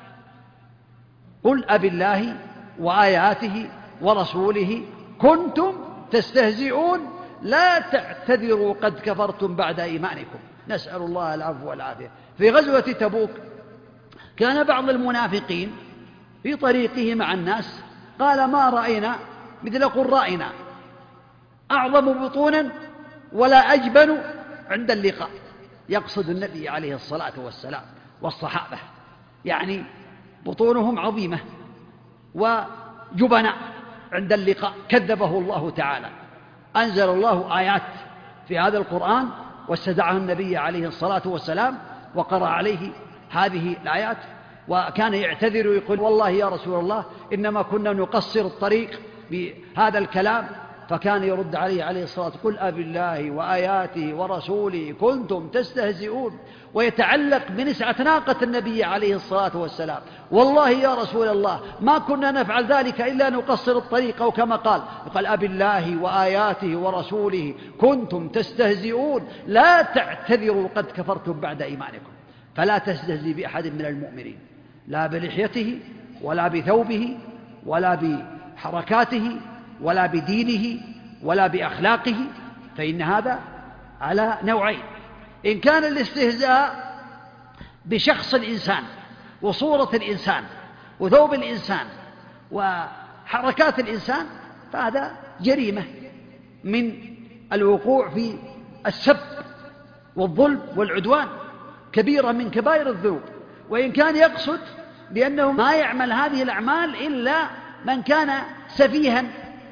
قل أبالله وآياته ورسوله كنتم تستهزئون لا تعتذروا قد كفرتم بعد إيمانكم، نسأل الله العفو والعافية. في غزوة تبوك كان بعض المنافقين في طريقه مع الناس قال ما رأينا مثل قرائنا أعظم بطونا ولا أجبن عند اللقاء، يقصد النبي عليه الصلاة والسلام والصحابة، يعني بطونهم عظيمة وجبناء عند اللقاء. كذبه الله تعالى، أنزل الله آيات في هذا القرآن واستدعاه النبي عليه الصلاة والسلام وقرأ عليه هذه الآيات، وكان يعتذر ويقول والله يا رسول الله إنما كنا نقصر الطريق بهذا الكلام، فكان يرد عليه عليه الصلاة قل أبالله وآياته ورسوله كنتم تستهزئون، ويتعلق بنسعة ناقة النبي عليه الصلاة والسلام والله يا رسول الله ما كنا نفعل ذلك إلا نقصر الطريق، أو كما قال قال أبالله وآياته ورسوله كنتم تستهزئون لا تعتذروا قد كفرتم بعد إيمانكم. فلا تستهزئ بأحد من المؤمنين لا بلحيته ولا بثوبه ولا بحركاته ولا بدينه ولا بأخلاقه، فإن هذا على نوعين: إن كان الاستهزاء بشخص الإنسان وصورة الإنسان وثوب الإنسان وحركات الإنسان فهذا جريمة من الوقوع في السب والظلم والعدوان، كبيرة من كبائر الذنوب. وإن كان يقصد بأنه ما يعمل هذه الأعمال إلا من كان سفيها،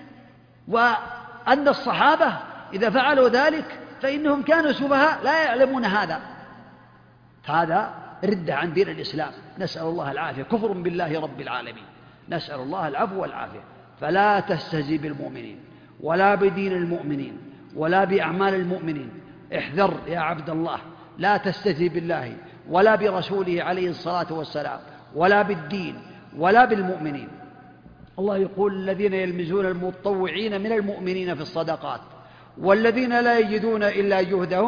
وأن الصحابة إذا فعلوا ذلك فإنهم كانوا سفهاء لا يعلمون هذا، فهذا ردة عن دين الإسلام، نسأل الله العافية، كفر بالله رب العالمين، نسأل الله العفو والعافية. فلا تستهزئ بالمؤمنين ولا بدين المؤمنين ولا بأعمال المؤمنين. احذر يا عبد الله، لا تستهزئ بالله ولا برسوله عليه الصلاة والسلام ولا بالدين ولا بالمؤمنين. الله يقول الذين يلمزون المتطوعين من المؤمنين في الصدقات والذين لا يجدون إلا جهدهم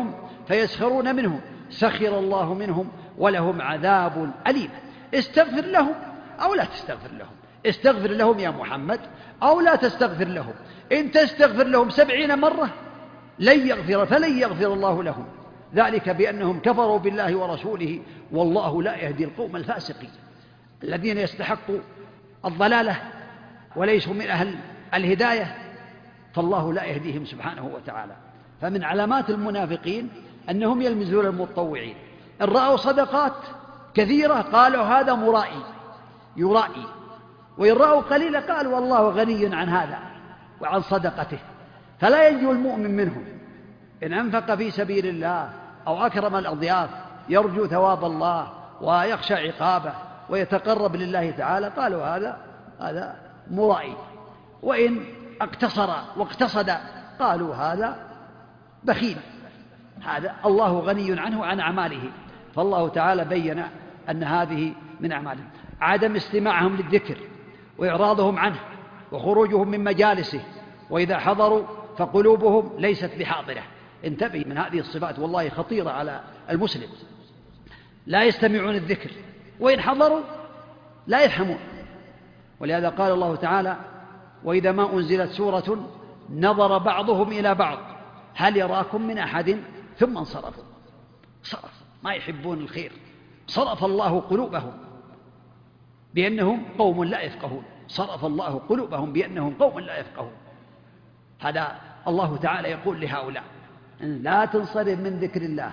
فيسخرون منهم سخر الله منهم ولهم عذاب أليم. استغفر لهم أو لا تستغفر لهم، استغفر لهم يا محمد أو لا تستغفر لهم، إن تستغفر لهم سبعين مرة لن يغفر فلن يغفر الله لهم، ذلك بأنهم كفروا بالله ورسوله والله لا يهدي القوم الفاسقين الذين يستحقوا الضلالة وليسوا من أهل الهداية، فالله لا يهديهم سبحانه وتعالى. فمن علامات المنافقين أنهم يلمزون المتطوعين، إن رأوا صدقات كثيرة قالوا هذا مرائي يرائي، وإن رأوا قليلا قالوا والله غني عن هذا وعن صدقته، فلا ينجو المؤمن منهم. إن أنفق في سبيل الله أو أكرم الأضياف يرجو ثواب الله ويخشى عقابه ويتقرب لله تعالى قالوا هذا هذا مرائي، وإن اقتصر واقتصد قالوا هذا بخيل، هذا الله غني عنه عن أعماله. فالله تعالى بين أن هذه من أعمالهم. عدم استماعهم للذكر وإعراضهم عنه وخروجهم من مجالسه، وإذا حضروا فقلوبهم ليست بحاضرة. انتبه من هذه الصفات والله خطيرة على المسلم، لا يستمعون الذكر وإن حضروا لا يفهمون. ولهذا قال الله تعالى وإذا ما أنزلت سورة نظر بعضهم إلى بعض هل يراكم من أحد ثم انصرفوا. صرف ما يحبون الخير، صرف الله قلوبهم بأنهم قوم لا يفقهون، صرف الله قلوبهم بأنهم قوم لا يفقهون. هذا الله تعالى يقول لهؤلاء لا تنصرف من ذكر الله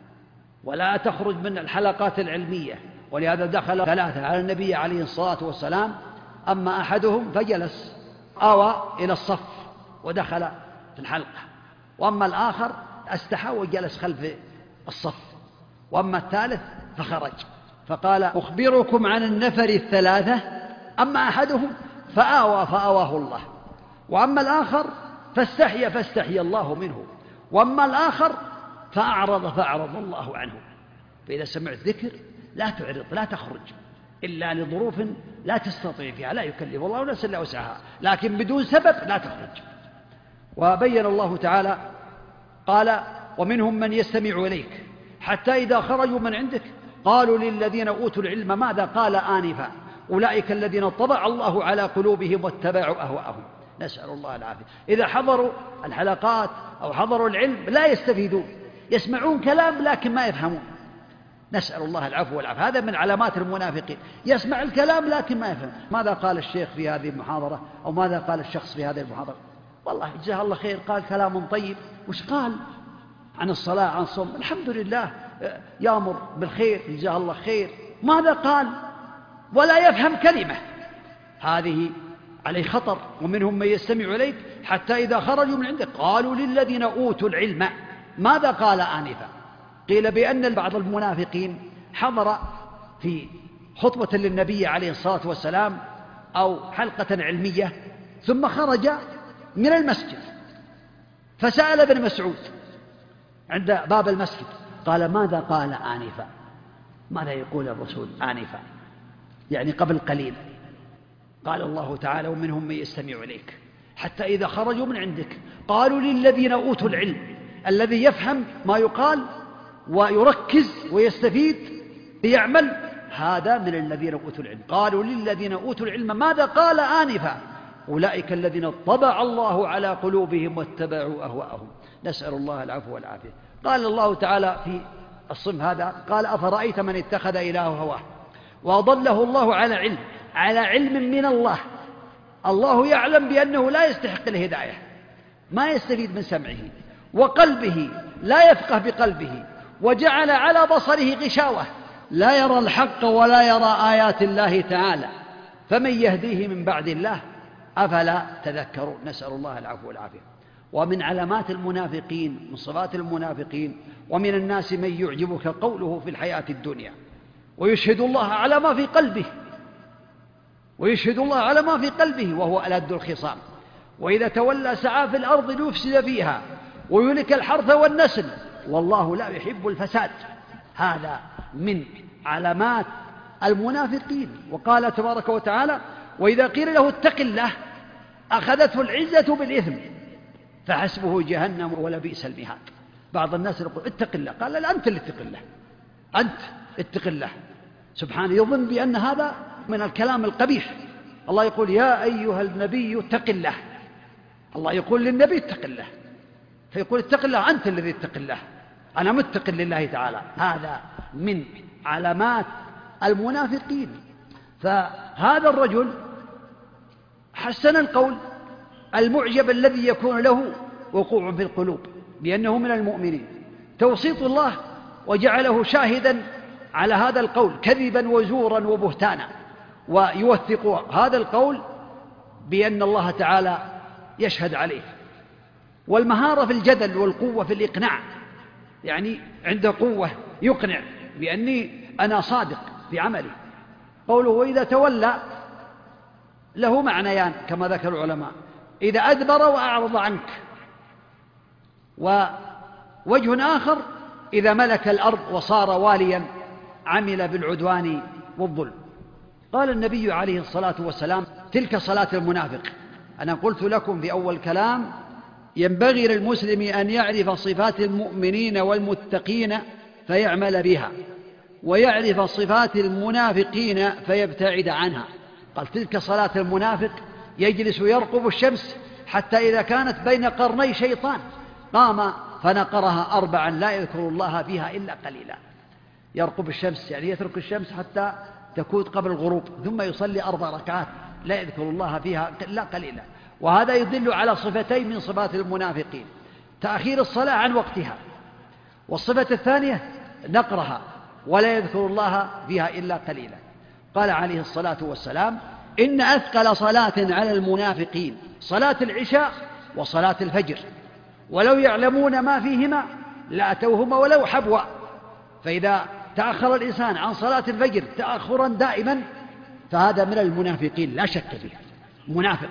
ولا تخرج من الحلقات العلمية. ولهذا دخل ثلاثة على النبي عليه الصلاة والسلام، أما أحدهم فجلس آوى إلى الصف ودخل في الحلقة، وأما الآخر استحى وجلس خلف الصف، وأما الثالث فخرج. فقال أخبركم عن النفر الثلاثة، أما أحدهم فآوى فآواه الله، وأما الآخر فاستحي فاستحي الله منه، وأما الآخر فأعرض فأعرض الله عنه. فإذا سمعت ذكر لا تعرض، لا تخرج إلا لظروف لا تستطيع فيها، لا يكلف الله نفسا إلا وسعها، لكن بدون سبب لا تخرج. وبين الله تعالى قال ومنهم من يستمع إليك حتى إذا خرجوا من عندك قالوا للذين أوتوا العلم ماذا قال آنفا أولئك الذين طبع الله على قلوبهم واتبعوا أهواءهم. نسأل الله العافية. إذا حضروا الحلقات أو حضروا العلم لا يستفيدون، يسمعون كلام لكن ما يفهمون. نسأل الله العفو والعافية. هذا من علامات المنافقين، يسمع الكلام لكن ما يفهم. ماذا قال الشيخ في هذه المحاضرة أو ماذا قال الشخص في هذه المحاضرة؟ والله جزاه الله خير، قال كلام طيب. وش قال؟ عن الصلاة عن الصوم، الحمد لله يأمر بالخير جزاه الله خير. ماذا قال؟ ولا يفهم كلمة. هذه عليه خطر. ومنهم من يستمع إليك حتى إذا خرجوا من عندك قالوا للذين أوتوا العلم ماذا قال آنفا. قيل بأن بعض المنافقين حضر في خطبة للنبي عليه الصلاة والسلام أو حلقة علمية ثم خرج من المسجد فسأل ابن مسعود عند باب المسجد قال ماذا قال آنفا، ماذا يقول الرسول آنفا، يعني قبل قليل. قال الله تعالى ومنهم من يستمع إليك حتى إذا خرجوا من عندك قالوا للذين أوتوا العلم، الذي يفهم ما يقال ويركز ويستفيد ليعمل، هذا من الذين أوتوا العلم. قالوا للذين أوتوا العلم ماذا قال آنفا أولئك الذين طبع الله على قلوبهم واتبعوا أهواءهم. نسأل الله العفو والعافية. قال الله تعالى في الصنف هذا قال أفرأيت من اتخذ إلهه هواه وأضله الله على علم، على علم من الله. الله يعلم بأنه لا يستحق الهداية، ما يستفيد من سمعه، وقلبه لا يفقه بقلبه، وجعل على بصره غشاوة لا يرى الحق ولا يرى آيات الله تعالى، فمن يهديه من بعد الله أفلا تذكرون. نسأل الله العفو والعافية. ومن علامات المنافقين من صفات المنافقين ومن الناس من يعجبك قوله في الحياة الدنيا ويشهد الله على ما في قلبه ويشهد الله على ما في قلبه وهو ألد الخصام، وإذا تولى سعى في الأرض ليفسد فيها ويهلك الحرث والنسل والله لا يحب الفساد. هذا من علامات المنافقين. وقال تبارك وتعالى وإذا قيل له اتق الله أخذته العزة بالإثم فحسبه جهنم ولبئس المهاد. بعض الناس يقول اتق الله، قال لا أنت اللي اتق الله، أنت اتق الله سبحانه، يظن بأن هذا من الكلام القبيح. الله يقول يا أيها النبي اتق الله، الله يقول للنبي اتق الله، فيقول اتق الله أنت الذي اتق الله، أنا متق لله تعالى. هذا من علامات المنافقين. فهذا الرجل حسن القول المعجب الذي يكون له وقوع في القلوب بأنه من المؤمنين، توسيط الله وجعله شاهدا على هذا القول كذبا وزورا وبهتانا، ويوثق هذا القول بأن الله تعالى يشهد عليه. والمهارة في الجدل والقوة في الإقناع، يعني عنده قوة يقنع بأني أنا صادق في عملي. قوله وإذا تولى له معنيان كما ذكر العلماء: إذا أدبر وأعرض عنك، ووجه آخر إذا ملك الأرض وصار واليا عمل بالعدوان والظلم. قال النبي عليه الصلاة والسلام: تلك صلاة المنافق. أنا قلت لكم في أول كلام ينبغي للمسلم أن يعرف صفات المؤمنين والمتقين فيعمل بها، ويعرف صفات المنافقين فيبتعد عنها. قال تلك صلاة المنافق، يجلس يرقب الشمس حتى إذا كانت بين قرني شيطان قام فنقرها أربعا لا يذكر الله فيها إلا قليلا. يرقب الشمس يعني يترك الشمس حتى تكون قبل الغروب، ثم يصلي أربع ركعات لا يذكر الله فيها إلا قليلا. وهذا يدل على صفتين من صفات المنافقين: تأخير الصلاة عن وقتها، والصفة الثانية نقرها ولا يذكر الله فيها إلا قليلا. قال عليه الصلاة والسلام: إن أثقل صلاة على المنافقين صلاة العشاء وصلاة الفجر، ولو يعلمون ما فيهما لأتوهما ولو حبوا. فإذا تأخر الإنسان عن صلاة الفجر تأخرا دائما فهذا من المنافقين لا شك فيه، منافق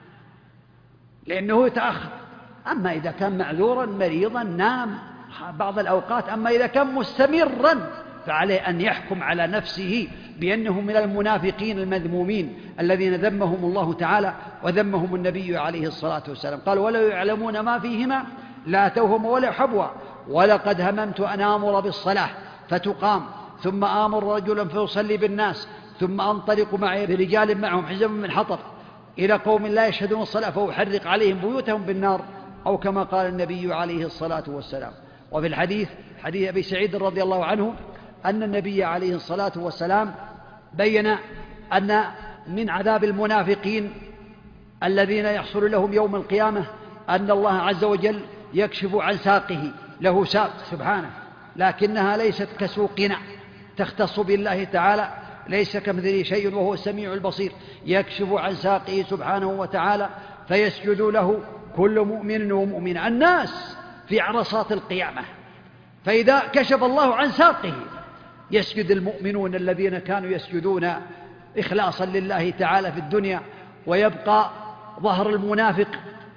لأنه يتأخر. أما إذا كان معذورا مريضا نام بعض الأوقات، أما إذا كان مستمرا فعليه أن يحكم على نفسه بأنه من المنافقين المذمومين الذين ذمهم الله تعالى وذمهم النبي عليه الصلاة والسلام. قال ولو يعلمون ما فيهما لأتوهما ولا حبوا، ولقد هممت أن آمر بالصلاة فتقام ثم آمر رجلا فيصلي بالناس ثم أنطلق معي برجال معهم حزم من حطب إلى قوم لا يشهدون الصلاة فأحرق عليهم بيوتهم بالنار، أو كما قال النبي عليه الصلاة والسلام. وفي الحديث حديث أبي سعيد رضي الله عنه أن النبي عليه الصلاة والسلام بين أن من عذاب المنافقين الذين يحصل لهم يوم القيامة أن الله عز وجل يكشف عن ساقه، له ساق سبحانه لكنها ليست كسوقنا، تختص بالله تعالى، ليس كمثله شيء وهو السميع البصير. يكشف عن ساقه سبحانه وتعالى فيسجد له كل مؤمن ومؤمنة، الناس في عرصات القيامة. فإذا كشف الله عن ساقه يسجد المؤمنون الذين كانوا يسجدون إخلاصا لله تعالى في الدنيا، ويبقى ظهر المنافق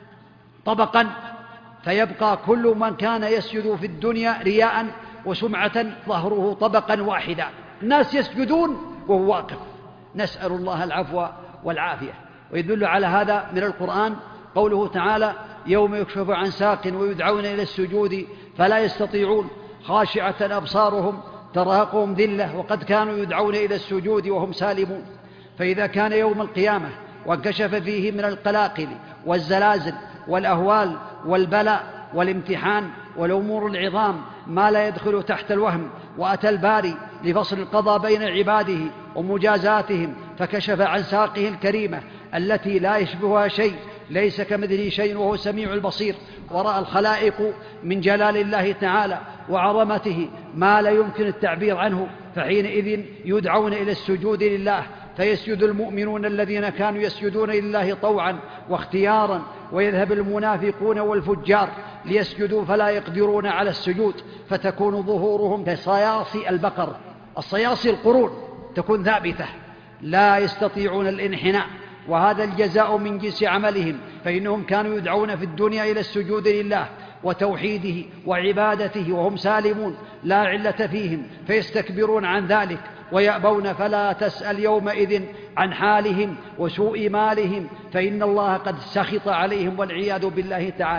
طبقا، فيبقى كل من كان يسجد في الدنيا رياء وسمعة ظهره طبقا واحدا. الناس يسجدون وهو واقف، نسأل الله العفو والعافية. ويدل على هذا من القرآن قوله تعالى: يوم يكشف عن ساق ويدعون إلى السجود فلا يستطيعون خاشعة أبصارهم ترهقهم ذلة وقد كانوا يدعون إلى السجود وهم سالمون. فإذا كان يوم القيامة وانكشف فيه من القلاقل والزلازل والأهوال والبلاء والامتحان والأمور العظام ما لا يدخل تحت الوهم، وأتى الباري لفصل القضاء بين عباده ومجازاتهم فكشف عن ساقه الكريمة التي لا يشبهها شيء، ليس كمثله شيء وهو السميع البصير، ورأى الخلائق من جلال الله تعالى وعظمته ما لا يمكن التعبير عنه، فحينئذ يدعون إلى السجود لله فيسجد المؤمنون الذين كانوا يسجدون لله طوعا واختيارا، ويذهب المنافقون والفجار ليسجدوا فلا يقدرون على السجود، فتكون ظهورهم كصياصي البقر، الصياصي القرون تكون ثابتة لا يستطيعون الانحناء. وهذا الجزاء من جنس عملهم، فإنهم كانوا يدعون في الدنيا إلى السجود لله وتوحيده وعبادته وهم سالمون لا علة فيهم، فيستكبرون عن ذلك ويأبون، فلا تسأل يومئذ عن حالهم وسوء مالهم، فإن الله قد سخط عليهم والعياذ بالله تعالى.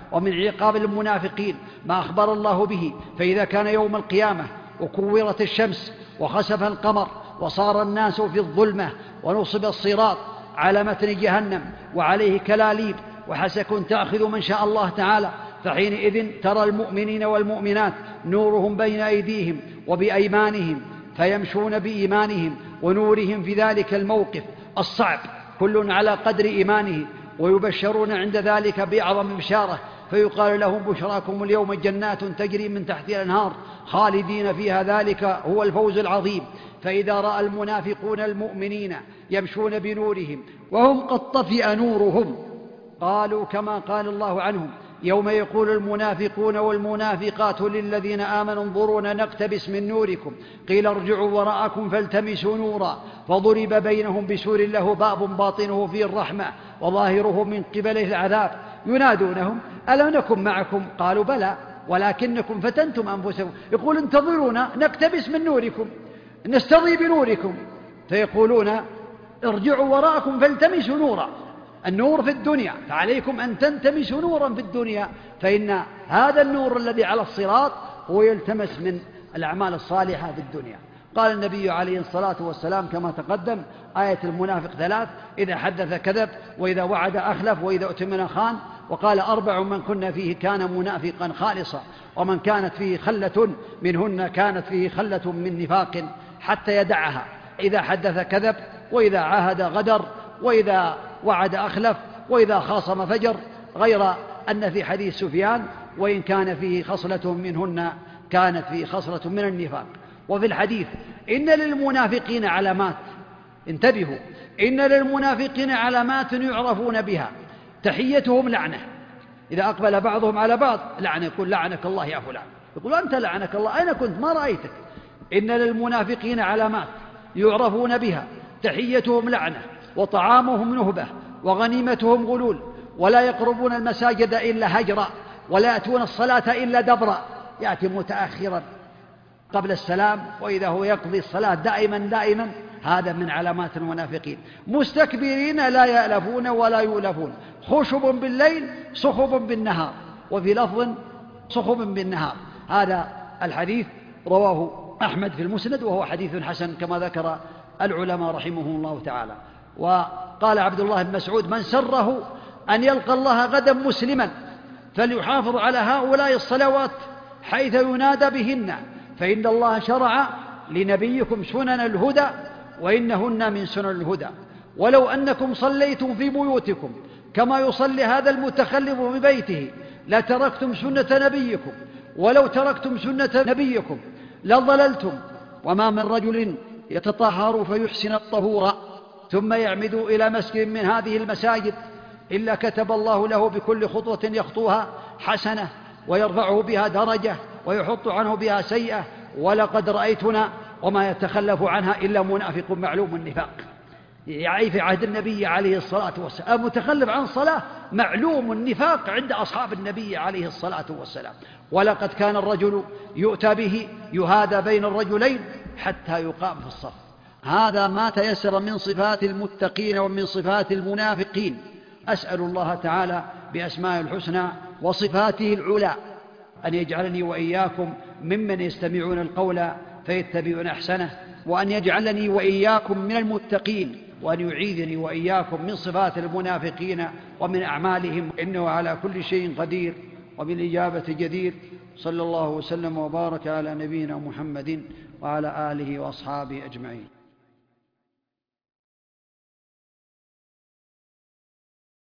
ومن عقاب المنافقين ما أخبر الله به. فإذا كان يوم القيامة وكورت الشمس وخسف القمر وصار الناس في الظلمة ونصب الصراط على متن جهنم وعليه كلاليب وحسك تأخذ من شاء الله تعالى، فحينئذ ترى المؤمنين والمؤمنات نورهم بين أيديهم وبأيمانهم فيمشون بإيمانهم ونورهم في ذلك الموقف الصعب كل على قدر إيمانه، ويبشرون عند ذلك بأعظم بشارة، فيقال لهم بشراكم اليوم جنات تجري من تحتها الأنهار خالدين فيها ذلك هو الفوز العظيم. فإذا رأى المنافقون المؤمنين يمشون بنورهم وهم قد طفئ نورهم قالوا كما قال الله عنهم يوم يقول المنافقون والمنافقات للذين آمنوا انظرونا نقتبس من نوركم قيل ارجعوا وراءكم فالتمسوا نورا فضرب بينهم بسور له باب باطنه فيه الرحمة وظاهره من قبله العذاب ينادونهم ألم نكن معكم قالوا بلى ولكنكم فتنتم أنفسكم يقول انتظرونا نقتبس من نوركم نستضي بنوركم فيقولون ارجعوا وراءكم فالتمسوا نورا. النور في الدنيا فعليكم أن تلتمسوا نورا في الدنيا، فإن هذا النور الذي على الصراط هو يلتمس من الأعمال الصالحة في الدنيا. قال النبي عليه الصلاة والسلام كما تقدم آية المنافق ثلاث: إذا حدث كذب، وإذا وعد أخلف، وإذا اؤتمن خان. وقال أربع من كنا فيه كان منافقا خالصا، ومن كانت فيه خلة منهن كانت فيه خلة من نفاق حتى يدعها. إذا حدث كذب، وإذا عاهد غدر، وإذا وعد أخلف، وإذا خاصم فجر، غير أن في حديث سفيان وإن كان فيه خصلة منهن كانت فيه خصلة من النفاق. وفي الحديث إن للمنافقين علامات، انتبهوا، إن للمنافقين علامات يعرفون بها، تحيتهم لعنة، إذا أقبل بعضهم على بعض لعنة، يقول لعنك الله يا فلان، يقول أنت لعنك الله أين كنت ما رأيتك. إن للمنافقين علامات يعرفون بها، تحيتهم لعنة، وطعامهم نهبة، وغنيمتهم غلول، ولا يقربون المساجد إلا هجرا، ولا يأتون الصلاة إلا دبرا، يأتي متأخرا قبل السلام، وإذا هو يقضي الصلاة دائما دائما. هذا من علامات المنافقين. مستكبرين لا يألفون ولا يؤلفون، خشب بالليل صخب بالنهار، وفي لفظ صخب بالنهار. هذا الحديث رواه أحمد في المسند وهو حديث حسن كما ذكر العلماء رحمهم الله تعالى. وقال عبد الله بن مسعود: من سره أن يلقى الله غدا مسلما فليحافظ على هؤلاء الصلوات حيث ينادى بهن، فإن الله شرع لنبيكم سنن الهدى وإنهن من سنن الهدى. ولو أنكم صليتم في بيوتكم كما يصلي هذا المتخلف في بيته لتركتم سنة نبيكم، ولو تركتم سنة نبيكم لضللتم. وما من رجل يتطهر فيحسن الطهور ثم يعمد إلى مسجد من هذه المساجد إلا كتب الله له بكل خطوة يخطوها حسنة، ويرفعه بها درجة، ويحط عنه بها سيئة. ولقد رأيتنا وما يتخلف عنها إلا منافق معلوم النفاق. يعني في عهد النبي عليه الصلاة والسلام المتخلف عن الصلاة معلوم النفاق عند أصحاب النبي عليه الصلاة والسلام. ولقد كان الرجل يؤتى به يهادى بين الرجلين حتى يقام في الصف. هذا ما تيسر من صفات المتقين ومن صفات المنافقين. أسأل الله تعالى بأسماء الحسنى وصفاته العلى أن يجعلني وإياكم ممن يستمعون القول فيتبعون أحسنه، وأن يجعلني وإياكم من المتقين، وأن يعيذني وإياكم من صفات المنافقين ومن أعمالهم، إنه على كل شيء قدير وبالإجابة جدير. صلى الله وسلم وبارك على نبينا محمد وعلى آله وأصحابه أجمعين.